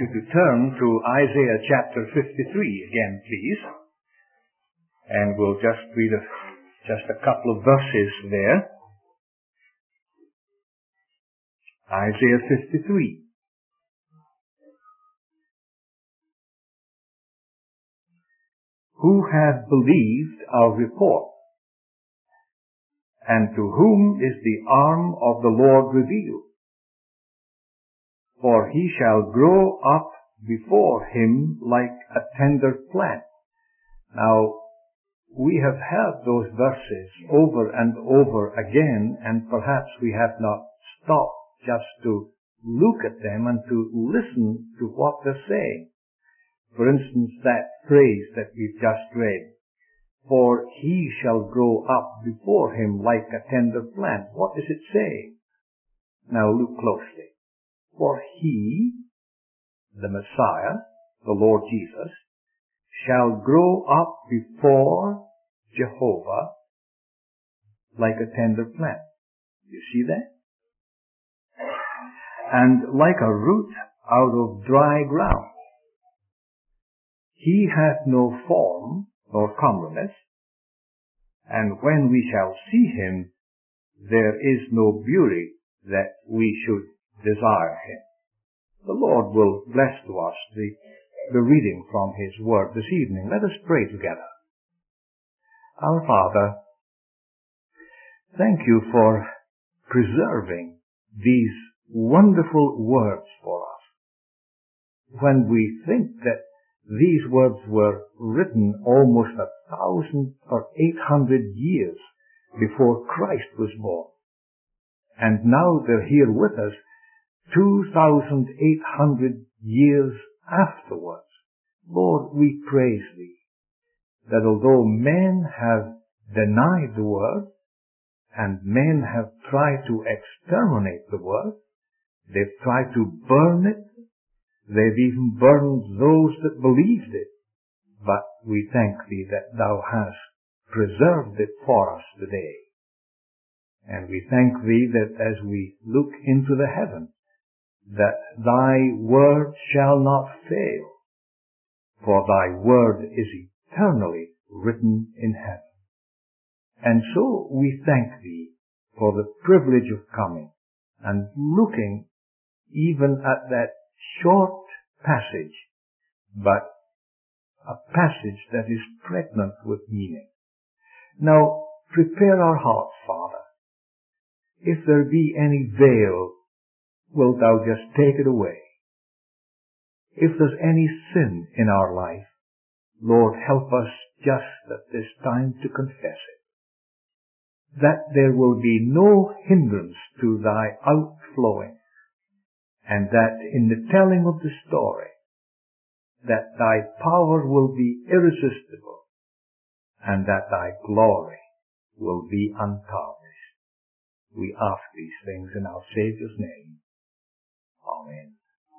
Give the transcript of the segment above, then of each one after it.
you to turn to Isaiah chapter 53 again, please. And we'll just read just a couple of verses there. Isaiah 53. Who hath believed our report? And to whom is the arm of the Lord revealed? For he shall grow up before him like a tender plant. Now, we have heard those verses over and over again, and perhaps we have not stopped just to look at them and to listen to what they're saying. For instance, that phrase that we've just read, for he shall grow up before him like a tender plant. What is it saying? Now look closely. For he, the Messiah, the Lord Jesus, shall grow up before Jehovah like a tender plant. You see that? And like a root out of dry ground. He hath no form nor comeliness, and when we shall see him, there is no beauty that we should desire him. The Lord will bless to us the reading from his word this evening. Let us pray together. Our Father, thank you for preserving these wonderful words for us. When we think that these words were written almost 1,000 or 800 years before Christ was born, and now they're here with us 2,800 years afterwards. Lord, we praise thee that although men have denied the word and men have tried to exterminate the word, they've tried to burn it, they've even burned those that believed it, but we thank thee that thou hast preserved it for us today. And we thank thee that as we look into the heavens, that thy word shall not fail, for thy word is eternally written in heaven. And so we thank thee for the privilege of coming and looking even at that short passage, but a passage that is pregnant with meaning. Now, prepare our hearts, Father. If there be any veil, wilt thou just take it away? If there's any sin in our life, Lord, help us just at this time to confess it. That there will be no hindrance to thy outflowing, and that in the telling of the story, that thy power will be irresistible, and that thy glory will be untarnished. We ask these things in our Savior's name. Amen.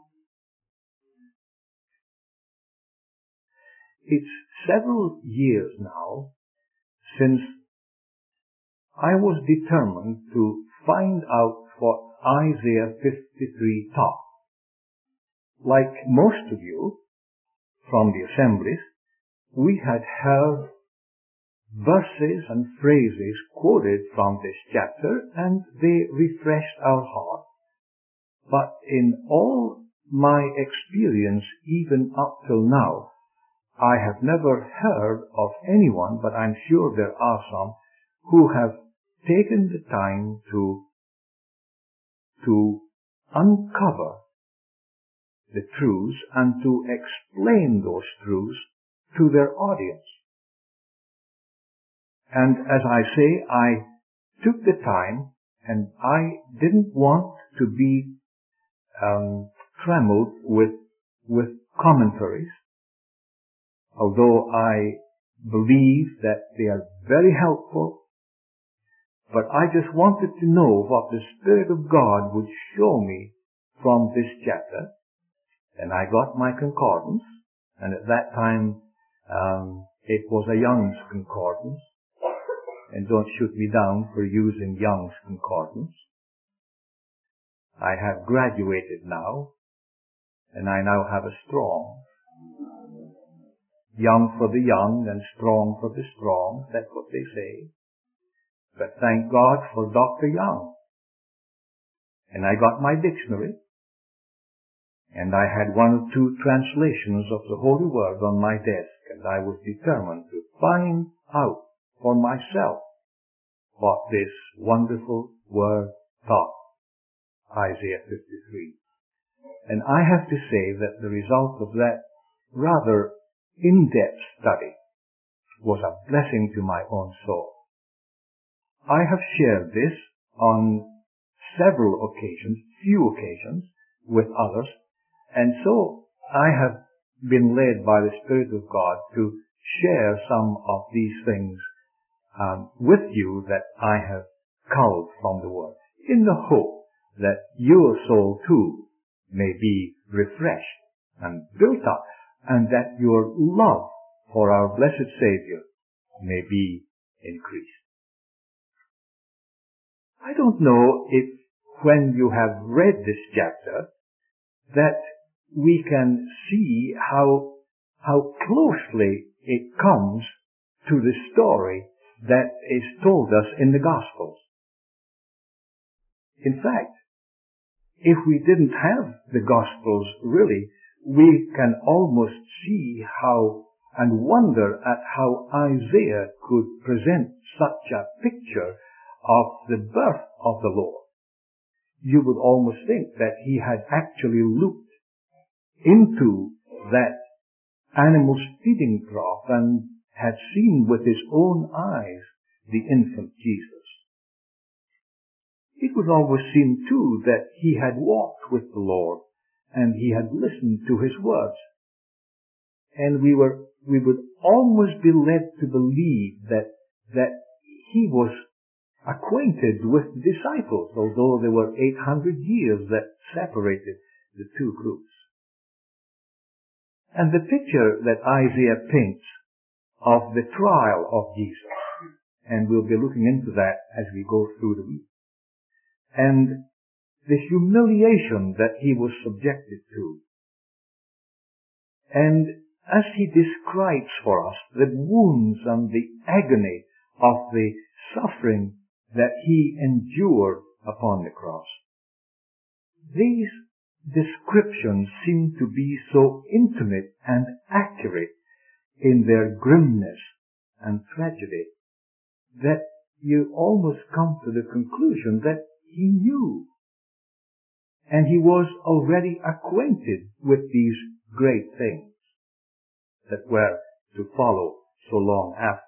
It's several years now since I was determined to find out what Isaiah 53 taught. Like most of you from the assemblies, we had heard verses and phrases quoted from this chapter, and they refreshed our heart. But in all my experience, even up till now, I have never heard of anyone, but I'm sure there are some, who have taken the time to uncover the truths and to explain those truths to their audience. And as I say, I took the time, and I didn't want to be trammeled with commentaries, although I believe that they are very helpful. But I just wanted to know what the Spirit of God would show me from this chapter. And I got my concordance, and at that time it was a Young's concordance. And don't shoot me down for using Young's concordance. I have graduated now, and I now have a strong. Young for the young and strong for the strong, that's what they say. But thank God for Dr. Young. And I got my dictionary, and I had one or two translations of the Holy Word on my desk, and I was determined to find out for myself what this wonderful word taught. Isaiah 53. And I have to say that the result of that rather in-depth study was a blessing to my own soul. I have shared this on several occasions, few occasions, with others, and so I have been led by the Spirit of God to share some of these things with you that I have culled from the Word, in the hope that your soul too may be refreshed and built up, and that your love for our blessed Savior may be increased. I don't know if when you have read this chapter that we can see how closely it comes to the story that is told us in the Gospels. In fact, if we didn't have the Gospels really, we can almost see how and wonder at how Isaiah could present such a picture of the birth of the Lord. You would almost think that he had actually looked into that animal's feeding trough and had seen with his own eyes the infant Jesus. It would almost seem too that he had walked with the Lord and he had listened to his words. And we would almost be led to believe that he was acquainted with the disciples, although there were 800 years that separated the two groups. And the picture that Isaiah paints of the trial of Jesus, and we'll be looking into that as we go through the week, and the humiliation that he was subjected to, and as he describes for us the wounds and the agony of the suffering that he endured upon the cross. These descriptions seem to be so intimate and accurate in their grimness and tragedy that you almost come to the conclusion that he knew, and he was already acquainted with these great things that were to follow so long after.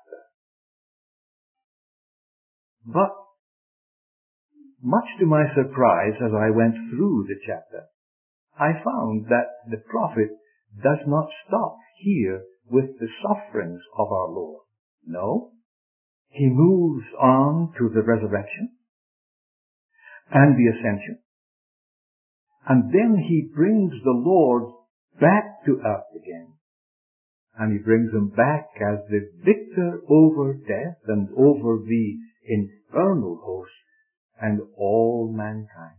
But, much to my surprise as I went through the chapter, I found that the prophet does not stop here with the sufferings of our Lord. No, he moves on to the resurrection and the ascension, and then he brings the Lord back to earth again. And he brings him back as the victor over death and over the infernal host and all mankind.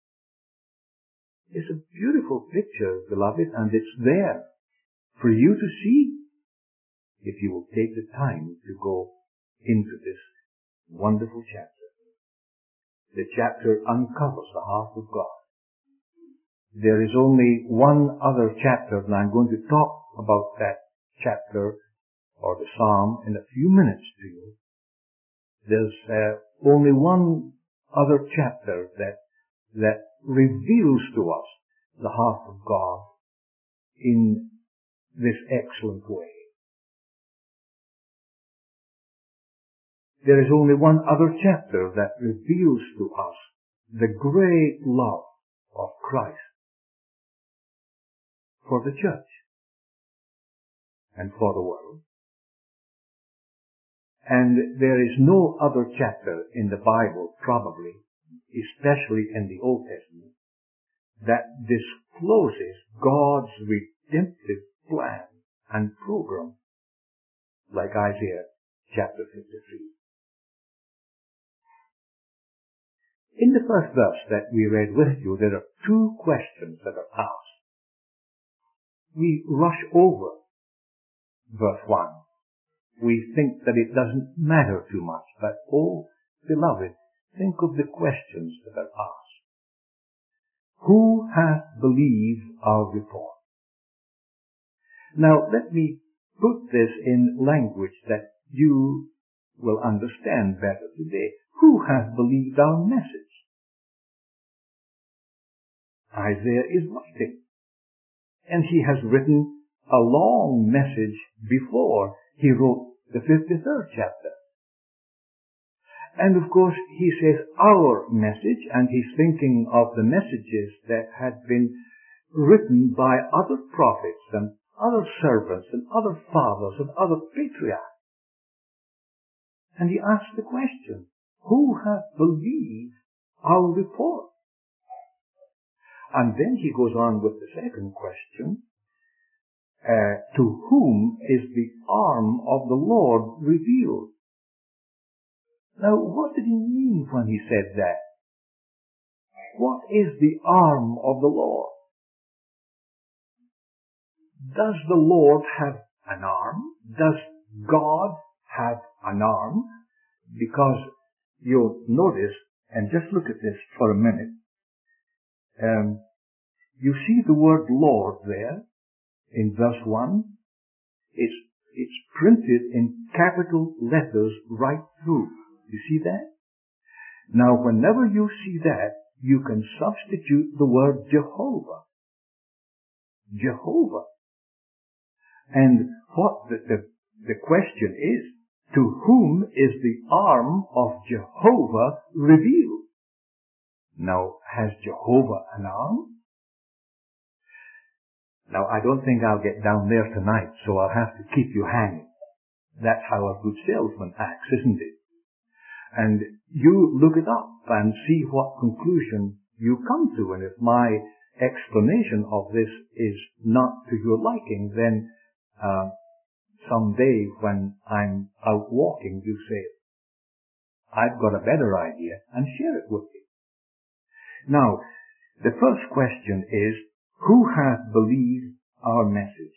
It's a beautiful picture, beloved, and it's there for you to see if you will take the time to go into this wonderful chapter. The chapter uncovers the heart of God. There is only one other chapter, and I'm going to talk about that chapter or the psalm in a few minutes to you. There's only one other chapter that reveals to us the heart of God in this excellent way. There is only one other chapter that reveals to us the great love of Christ for the church and for the world. And there is no other chapter in the Bible, probably, especially in the Old Testament, that discloses God's redemptive plan and program like Isaiah chapter 53. In the first verse that we read with you, there are two questions that are asked. we rush over verse 1. We think that it doesn't matter too much, but oh, beloved, think of the questions that are asked. Who hath believed our report? Now, let me put this in language that you will understand better today. Who hath believed our message? Isaiah is writing, and he has written a long message before he wrote the 53rd chapter. And of course, he says our message, and he's thinking of the messages that had been written by other prophets and other servants and other fathers and other patriarchs. And he asks the question, who hath believed our report? And then he goes on with the second question, to whom is the arm of the Lord revealed? Now, what did he mean when he said that? What is the arm of the Lord? Does the Lord have an arm? Does God have an arm? Because you'll notice, and just look at this for a minute, you see the word Lord there in verse 1. It's printed in capital letters right through. You see that? Now, whenever you see that, you can substitute the word Jehovah. Jehovah. And what the question is, to whom is the arm of Jehovah revealed? Now, has Jehovah an arm? Now, I don't think I'll get down there tonight, so I'll have to keep you hanging. That's how a good salesman acts, isn't it? And you look it up and see what conclusion you come to. And if my explanation of this is not to your liking, then someday when I'm out walking, you say, I've got a better idea, and share it with me. Now, the first question is, who hath believed our message?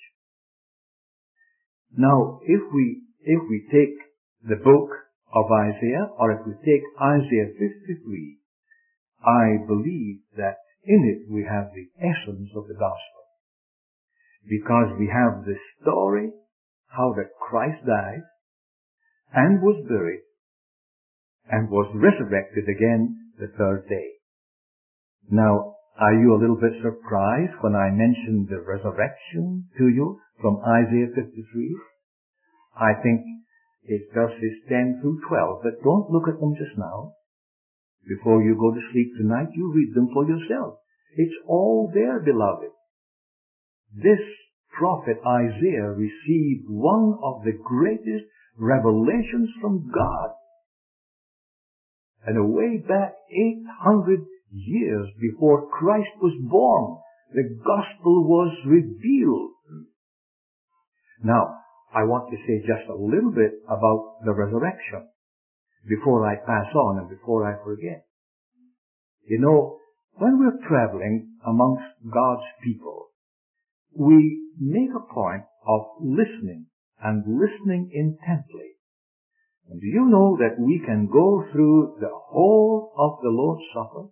Now, if we take the book of Isaiah, or if we take Isaiah 53, I believe that in it we have the essence of the gospel. Because we have the story how that Christ died and was buried and was resurrected again the third day. Now, are you a little bit surprised when I mentioned the resurrection to you from Isaiah 53? I think it's verses 10 through 12, but don't look at them just now. Before you go to sleep tonight, you read them for yourself. It's all there, beloved. This prophet Isaiah received one of the greatest revelations from God. And away back 800 years before Christ was born, the gospel was revealed. Now, I want to say just a little bit about the resurrection before I pass on and before I forget. You know, when we're traveling amongst God's people, we make a point of listening and listening intently. And do you know that we can go through the whole of the Lord's Supper?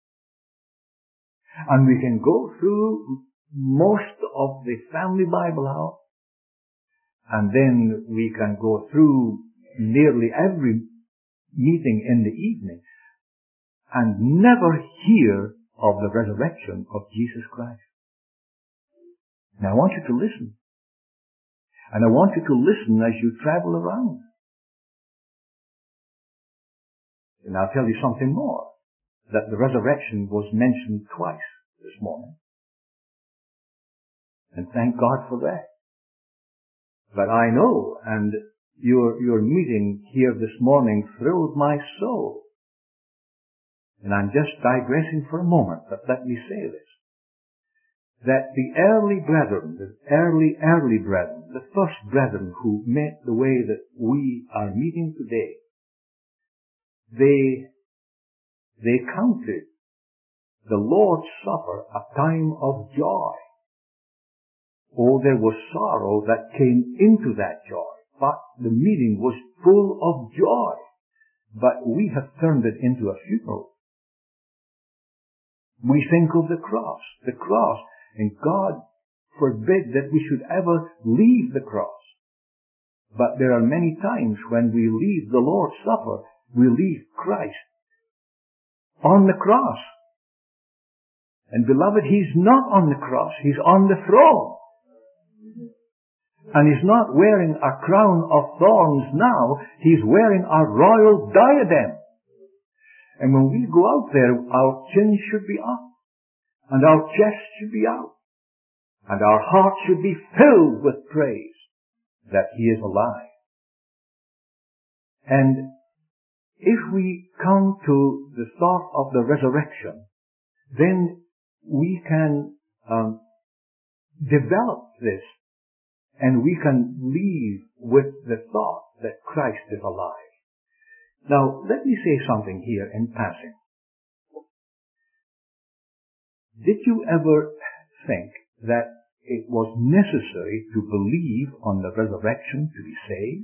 And we can go through most of the family Bible hour. And then we can go through nearly every meeting in the evening and never hear of the resurrection of Jesus Christ. Now I want you to listen. And I want you to listen as you travel around. And I'll tell you something more. That the resurrection was mentioned twice this morning. And thank God for that. But I know, and your meeting here this morning thrilled my soul. And I'm just digressing for a moment, but let me say this. That the early brethren, the early brethren, the first brethren who met the way that we are meeting today, they counted the Lord's Supper a time of joy. Oh, there was sorrow that came into that joy, but the meeting was full of joy. But we have turned it into a funeral. We think of the cross, and God forbid that we should ever leave the cross. But there are many times when we leave the Lord's Supper, we leave Christ on the cross. And beloved, He's not on the cross, He's on the throne. And He's not wearing a crown of thorns now, He's wearing a royal diadem. And when we go out there, our chin should be up, and our chest should be out, and our heart should be filled with praise that He is alive. And if we come to the thought of the resurrection, then we can develop this, and we can leave with the thought that Christ is alive. Now, let me say something here in passing. Did you ever think that it was necessary to believe on the resurrection to be saved?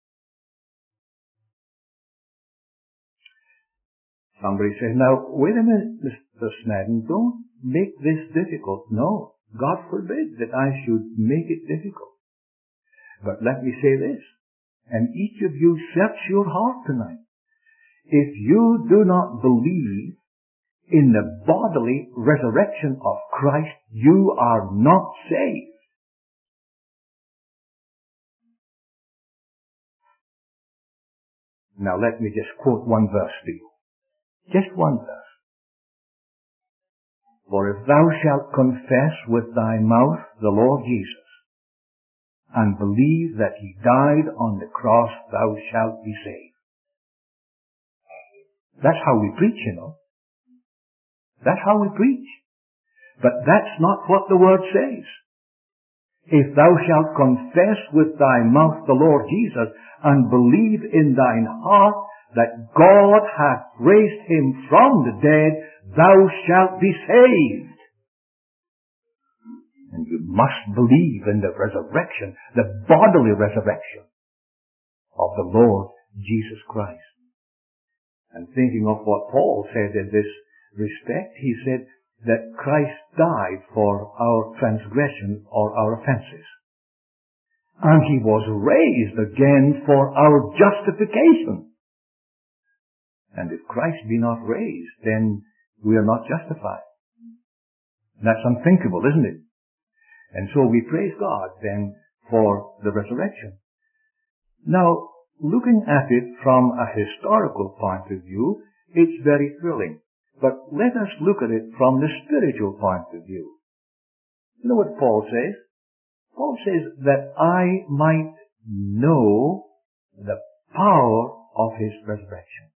Somebody says, now, wait a minute, Mr. Snedden, don't make this difficult. No, God forbid that I should make it difficult. But let me say this, and each of you search your heart tonight. If you do not believe in the bodily resurrection of Christ, you are not saved. Now let me just quote one verse to you. Just one verse. For if thou shalt confess with thy mouth the Lord Jesus, and believe that He died on the cross, thou shalt be saved. That's how we preach, you know. That's how we preach. But that's not what the Word says. If thou shalt confess with thy mouth the Lord Jesus, and believe in thine heart that God hath raised Him from the dead, thou shalt be saved. And you must believe in the resurrection, the bodily resurrection of the Lord Jesus Christ. And thinking of what Paul said in this respect, he said that Christ died for our transgression or our offenses. And He was raised again for our justification. And if Christ be not raised, then we are not justified. That's unthinkable, isn't it? And so we praise God then for the resurrection. Now, looking at it from a historical point of view, it's very thrilling. But let us look at it from the spiritual point of view. You know what Paul says? Paul says that I might know the power of His resurrection.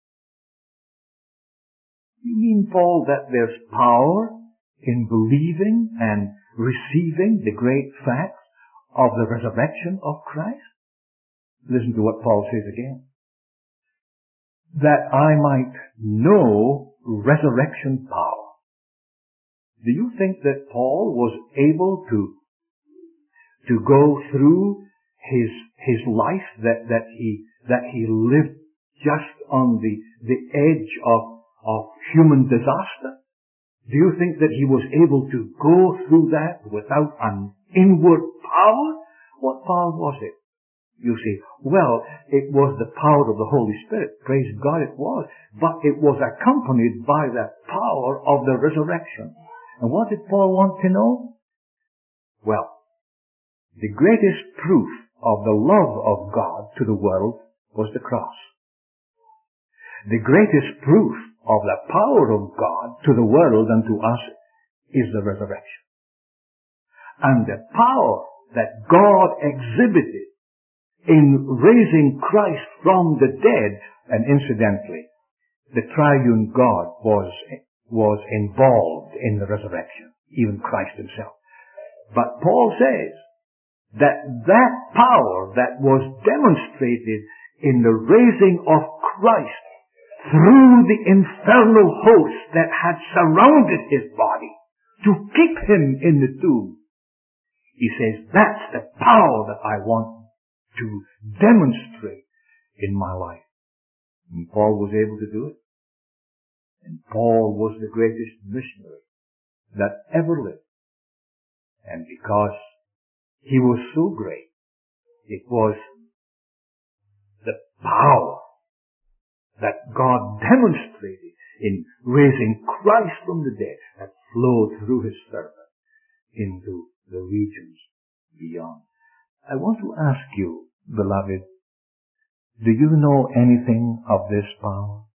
You mean, Paul, that there's power in believing and receiving the great fact of the resurrection of Christ? Listen to what Paul says again. That I might know resurrection power. Do you think that Paul was able to go through his life that he lived just on the edge of human disaster? Do you think that he was able to go through that without an inward power? What power was it? You see, well, it was the power of the Holy Spirit. Praise God, it was. But it was accompanied by the power of the resurrection. And what did Paul want to know? Well, the greatest proof of the love of God to the world was the cross. The greatest proof of the power of God to the world and to us is the resurrection. And the power that God exhibited in raising Christ from the dead, and incidentally, the triune God was involved in the resurrection, even Christ Himself. But Paul says that power that was demonstrated in the raising of Christ through the infernal host that had surrounded His body to keep Him in the tomb, He says, that's the power that I want to demonstrate in my life. And Paul was able to do it. And Paul was the greatest missionary that ever lived. And because he was so great, it was the power that God demonstrated in raising Christ from the dead that flowed through his servant into the regions beyond. I want to ask you, beloved, do you know anything of this power?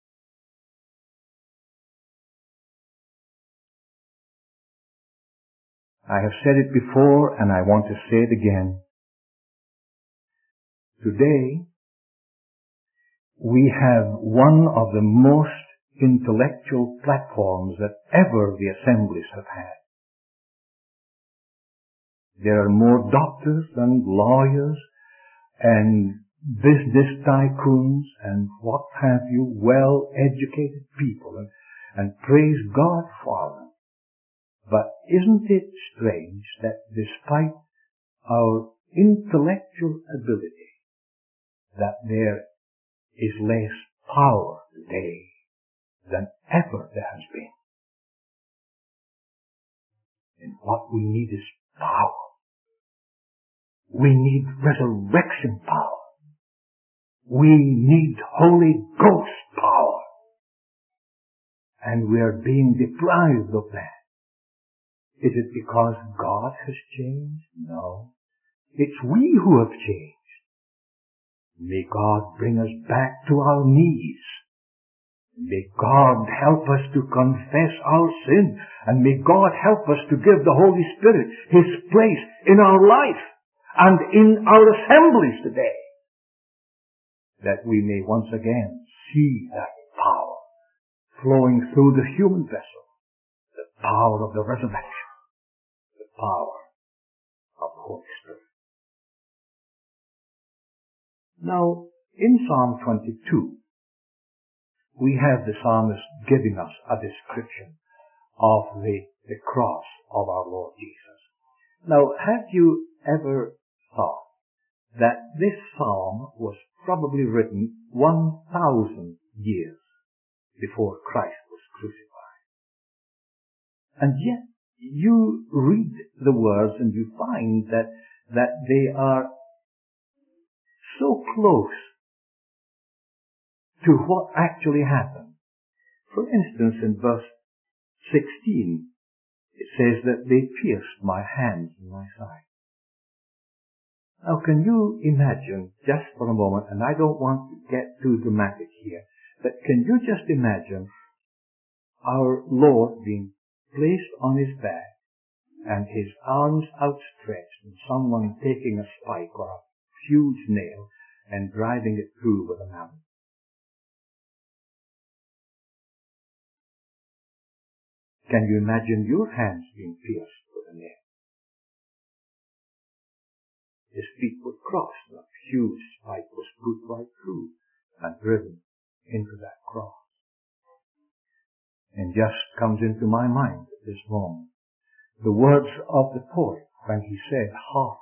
I have said it before and I want to say it again. Today, we have one of the most intellectual platforms that ever the assemblies have had. There are more doctors and lawyers and business tycoons and what have you, well-educated people, and praise God for them. But isn't it strange that despite our intellectual ability, that there is less power today than ever there has been? And what we need is power. We need resurrection power. We need Holy Ghost power. And we are being deprived of that. Is it because God has changed? No. It's we who have changed. May God bring us back to our knees. May God help us to confess our sin. And may God help us to give the Holy Spirit His place in our life and in our assemblies today, that we may once again see that power flowing through the human vessel, the power of the resurrection, the power of the Holy Spirit. Now, in Psalm 22, we have the psalmist giving us a description of the cross of our Lord Jesus. Now, have you ever thought that this psalm was probably written 1,000 years before Christ was crucified? And yet, you read the words and you find that they are so close to what actually happened. For instance, in verse 16, it says that they pierced my hands and my side. Now, can you imagine, just for a moment, and I don't want to get too dramatic here, but can you just imagine our Lord being placed on his back and his arms outstretched and someone taking a spike or a huge nail and driving it through with a hammer? Can you imagine your hands being pierced with a nail? His feet were crossed, and a huge spike was put right through and driven into that cross. And just comes into my mind at this moment the words of the poet when he said, "Hark,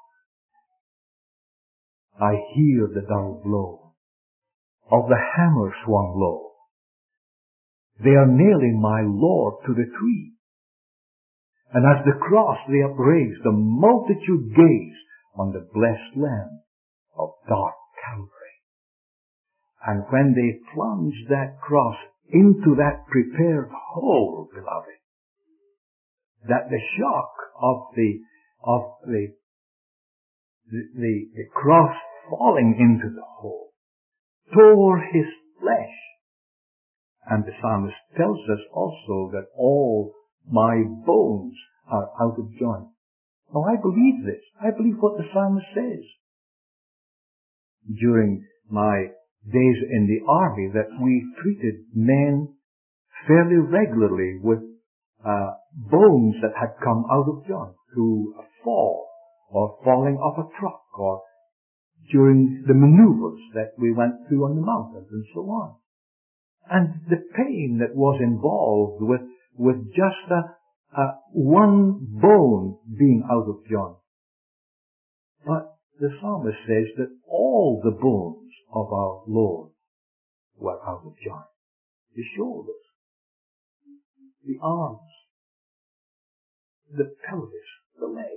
I hear the dull blow of the hammer swung low. They are nailing my Lord to the tree. And as the cross they upraise, the multitude gaze on the blessed Lamb of dark Calvary." And when they plunge that cross into that prepared hole, beloved, that the shock of the cross falling into the hole tore his flesh. And the psalmist tells us also that all my bones are out of joint. Now, I believe this. I believe what the psalmist says. During my days in the army, that we treated men fairly regularly with bones that had come out of joint through a fall or falling off a truck or during the maneuvers that we went through on the mountains and so on. And the pain that was involved with just one bone being out of joint But the psalmist says that all the bones of our Lord were out of joint. The shoulders, the arms, the pelvis, the legs.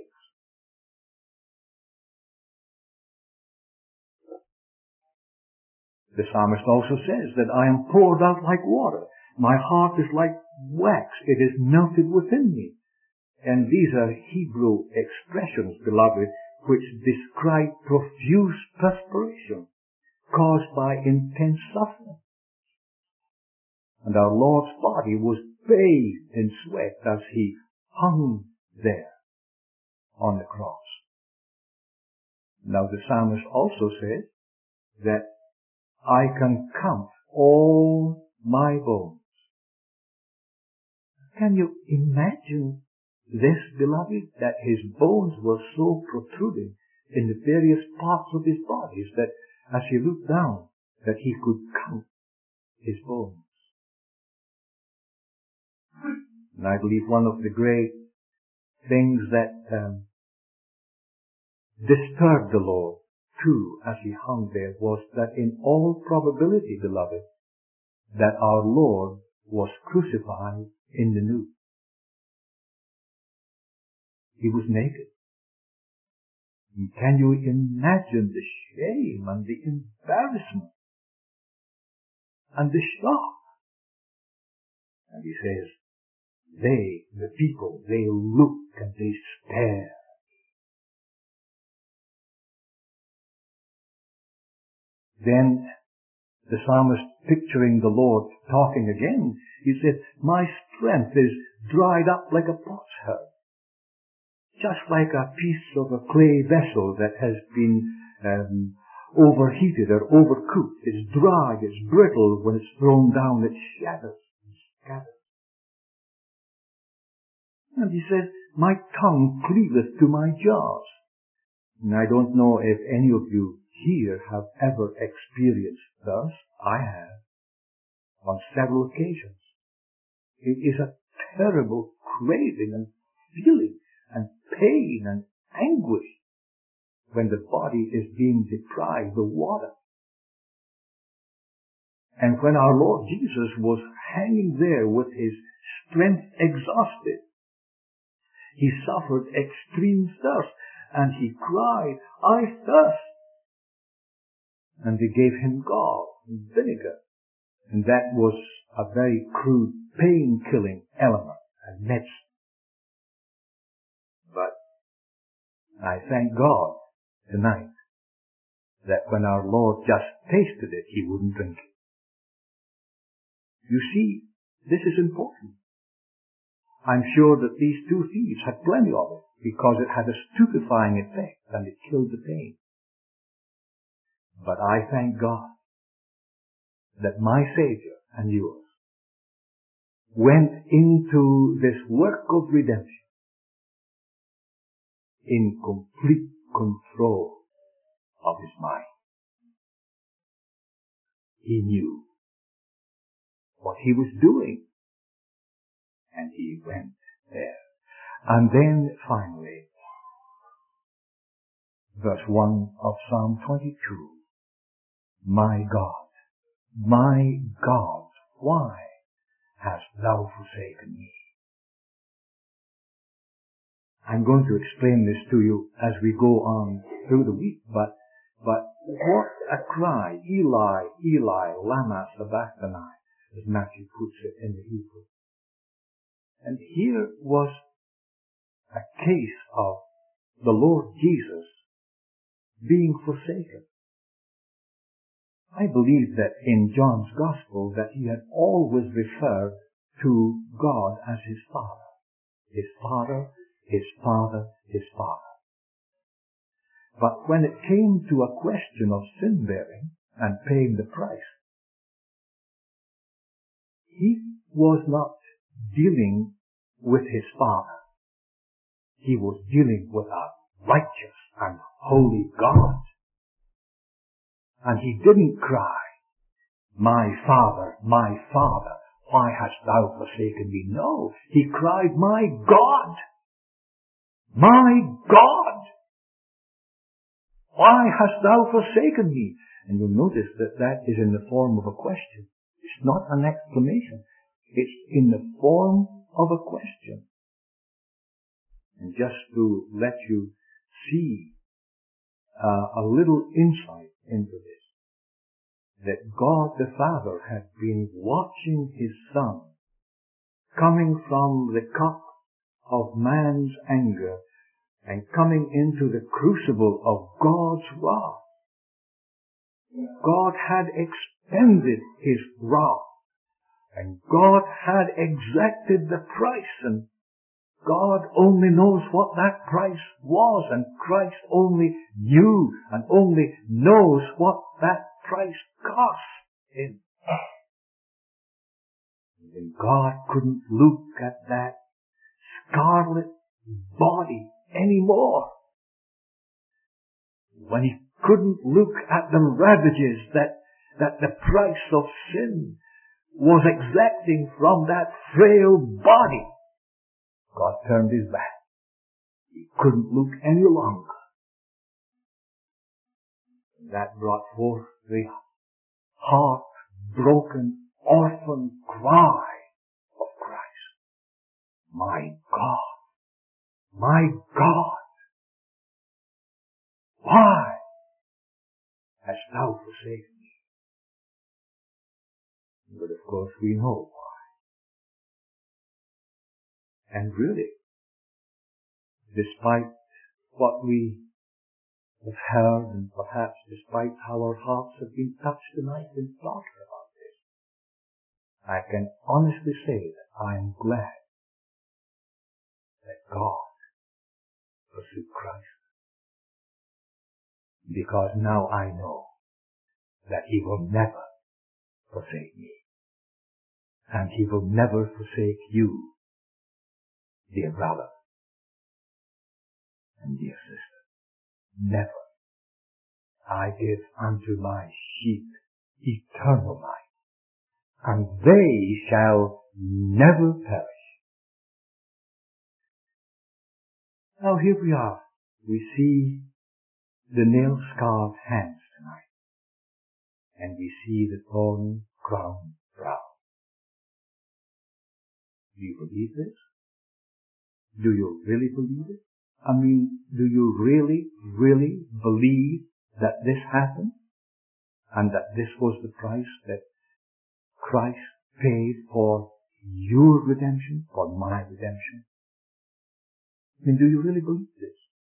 The psalmist also says that I am poured out like water. My heart is like wax. It is melted within me. And these are Hebrew expressions, beloved, which describe profuse perspiration caused by intense suffering. And our Lord's body was bathed in sweat as he hung there on the cross. Now the psalmist also says that I can count all my bones. Can you imagine this, beloved, that his bones were so protruding in the various parts of his body that as he looked down, that he could count his bones? And I believe one of the great things that disturbed the Lord too as he hung there was that in all probability, beloved, that our Lord was crucified in the nude. He was naked. And can you imagine the shame and the embarrassment and the shock? And he says, the people, they look and they stare. Then the psalmist, picturing the Lord talking again, he said, my strength is dried up like a potsherd. Just like a piece of a clay vessel that has been overheated or overcooked. It's dry, it's brittle. When it's thrown down, it shatters and scatters. And he says, my tongue cleaveth to my jaws. And I don't know if any of you here have ever experienced thus. I have, on several occasions. It is a terrible craving and feeling and pain and anguish when the body is being deprived of water. And when our Lord Jesus was hanging there with his strength exhausted, he suffered extreme thirst and he cried, I thirst. And they gave him gall and vinegar. And that was a very crude pain-killing element and medicine. But I thank God tonight that when our Lord just tasted it, he wouldn't drink it. You see, this is important. I'm sure that these two thieves had plenty of it because it had a stupefying effect and it killed the pain. But I thank God that my Savior and yours went into this work of redemption in complete control of his mind. He knew what he was doing, and he went there. And then finally, verse 1 of Psalm 22, my God, why hast thou forsaken me? I'm going to explain this to you as we go on through the week, but what a cry, Eli, Eli, lama sabachthani, as Matthew puts it in the Hebrew. And here was a case of the Lord Jesus being forsaken. I believe that in John's Gospel that he had always referred to God as his Father. His Father, his Father, his Father. But when it came to a question of sin-bearing and paying the price, he was not dealing with his Father. He was dealing with a righteous and holy God. And he didn't cry, my Father, why hast thou forsaken me? No, he cried, my God, Why hast thou forsaken me? And you'll notice that that is in the form of a question. It's not an exclamation. It's in the form of a question. And just to let you see a little insight into this, that God the Father had been watching His Son coming from the cup of man's anger and coming into the crucible of God's wrath. God had expended His wrath, and God had exacted the price, and God only knows what that price was, and Christ only knew and only knows what that price cost Him. And God couldn't look at that scarlet body anymore. When He couldn't look at the ravages that the price of sin was exacting from that frail body, God turned His back. He couldn't look any longer. And that brought forth the heart-broken orphan cry of Christ. My God, my God, why hast thou forsaken me? But of course we know why. And really, despite what we have heard, and perhaps despite how our hearts have been touched tonight in talking about this, I can honestly say that I am glad that God pursued Christ. Because now I know that He will never forsake me. And He will never forsake you, dear brother and dear sister. Never. I give unto my sheep eternal life, and they shall never perish. Now here we are. We see the nail-scarred hands tonight, and we see the thorn-crowned brow. Do you believe this? Do you really believe it? I mean, do you really, really believe that this happened? And that this was the price that Christ paid for your redemption, for my redemption? I mean, do you really believe this?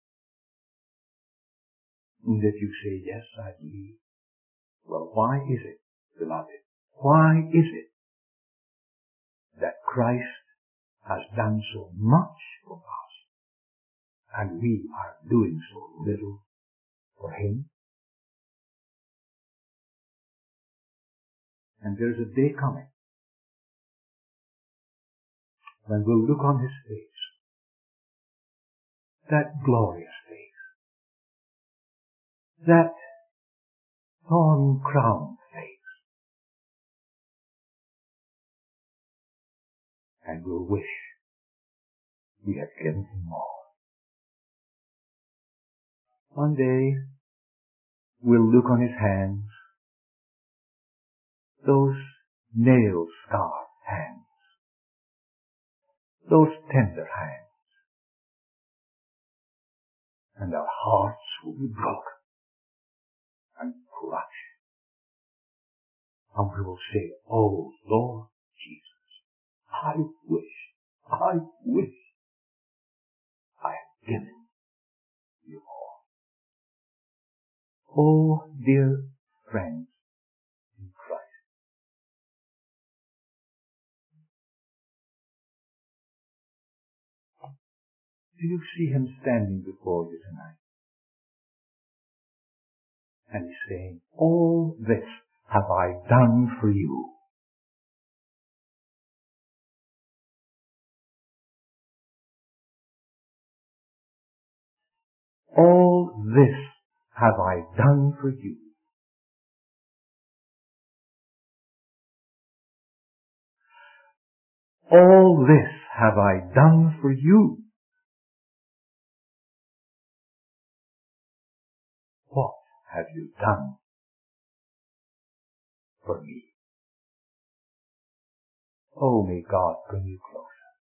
And if you say, yes, I believe, well, why is it, beloved? Why is it that Christ has done so much for us, and we are doing so little for Him? And there's a day coming when we'll look on His face, that glorious face, that thorn-crowned face, and we'll wish we had given Him more. One day, we'll look on His hands, those nail-scarred hands, those tender hands, and our hearts will be broken and crushed. And we will say, oh Lord Jesus, I wish I had given you more. Oh dear friends in Christ, do you see Him standing before you tonight? And He's saying, all this have I done for you. All this have I done for you. All this have I done for you. have you done for me? Oh, may God bring you closer.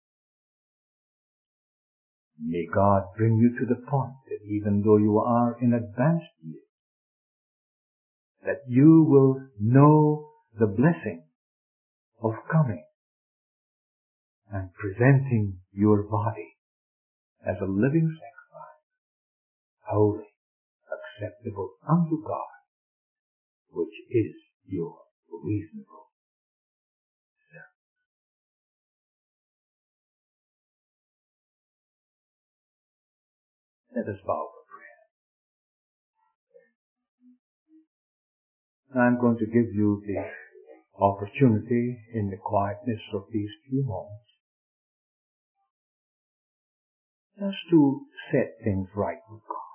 May God bring you to the point that even though you are in advanced years, that you will know the blessing of coming and presenting your body as a living sacrifice, holy, acceptable unto God, which is your reasonable service. Let us bow for prayer. I'm going to give you the opportunity in the quietness of these few moments just to set things right with God.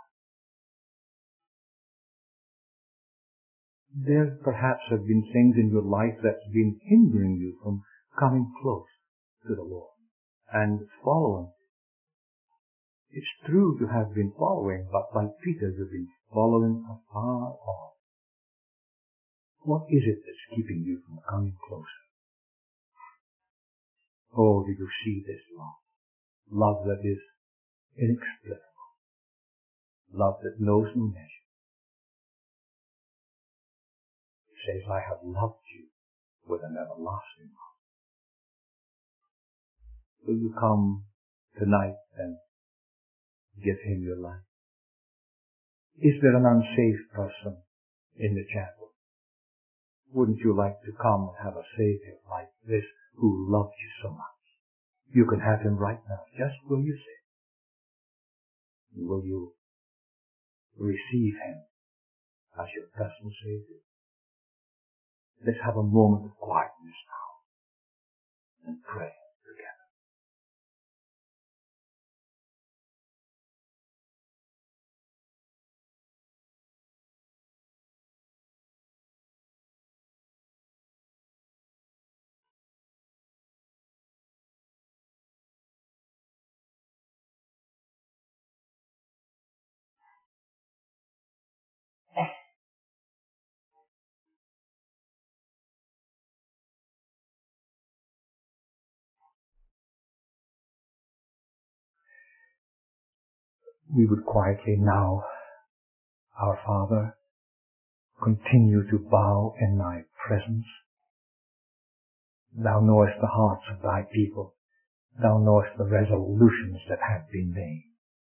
There perhaps have been things in your life that's been hindering you from coming close to the Lord and following. It's true you have been following, but like Peter, you've been following afar off. What is it that's keeping you from coming closer? Oh, do you see this love? Love that is inexplicable. Love that knows no measure. It says, I have loved you with an everlasting love. Will you come tonight and give him your life? Is there an unsaved person in the chapel? Wouldn't you like to come and have a Savior like this who loves you so much? You can have him right now, just where you sit. Will you receive him as your personal Savior? Let's have a moment of quietness now and pray together. We would quietly now, our Father, continue to bow in thy presence. Thou knowest the hearts of thy people. Thou knowest the resolutions that have been made.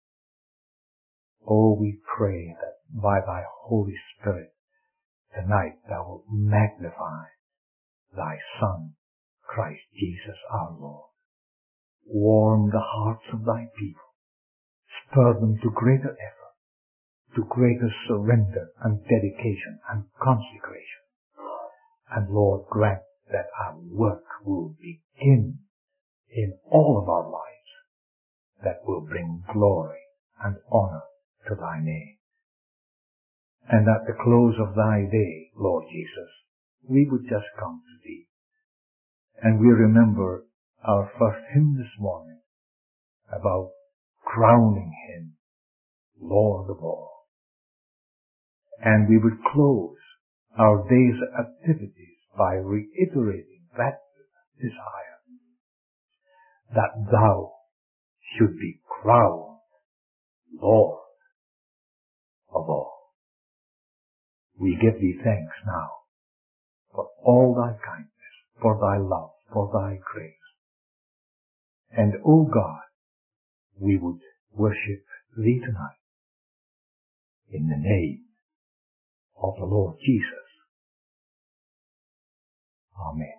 Oh, we pray that by thy Holy Spirit tonight thou wilt magnify thy Son, Christ Jesus our Lord. Warm the hearts of thy people. Stir them to greater effort, to greater surrender and dedication and consecration. And Lord, grant that our work will begin in all of our lives that will bring glory and honor to thy name. And at the close of thy day, Lord Jesus, we would just come to thee. And we remember our first hymn this morning about crowning him Lord of all. And we would close our day's activities by reiterating that desire that thou should be crowned Lord of all. We give thee thanks now for all thy kindness, for thy love, for thy grace. And, O God, we would worship thee tonight in the name of the Lord Jesus. Amen.